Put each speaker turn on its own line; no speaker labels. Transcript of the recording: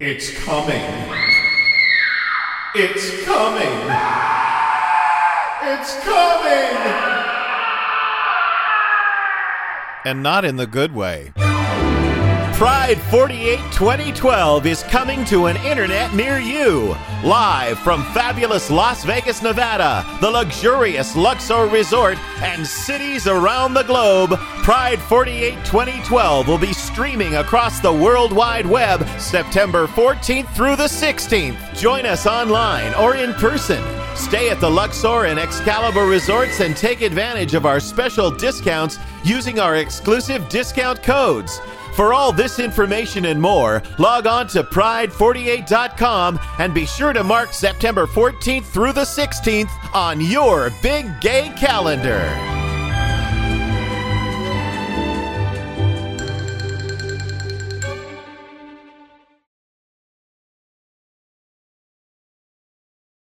It's coming. It's coming. It's coming!
And not in the good way. Pride 48 2012 is coming to an internet near you. Live from fabulous Las Vegas, Nevada, the luxurious Luxor Resort, and cities around the globe, Pride 48 2012 will be streaming across the World Wide Web September 14th through the 16th. Join us online or in person. Stay at the Luxor and Excalibur Resorts and take advantage of our special discounts using our exclusive discount codes. For all this information and more, log on to pride48.com and be sure to mark September 14th through the 16th on your big gay calendar.